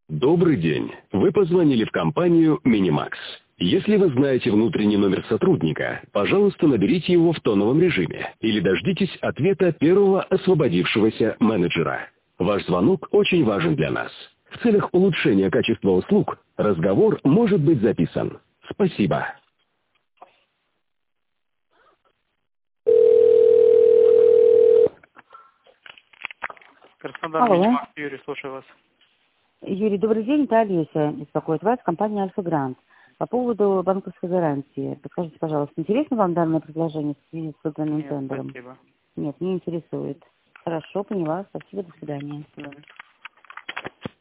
Добрый день. Вы позвонили в компанию Minimax. Если вы знаете внутренний номер сотрудника, пожалуйста, наберите его в тоновом режиме или дождитесь ответа первого освободившегося менеджера. Ваш звонок очень важен для нас. В целях улучшения качества услуг разговор может быть записан. Спасибо. Краснодар, Алло. Минимакс, Юрий, слушаю вас. Юрий, добрый день. Это Олеся беспокоит вас, компания «Альфа-Грант». По поводу банковской гарантии. Подскажите, пожалуйста, интересно вам данное предложение в связи с созданным Нет, тендером? спасибо. Нет, не интересует. Хорошо, поняла. Спасибо, до свидания. До свидания.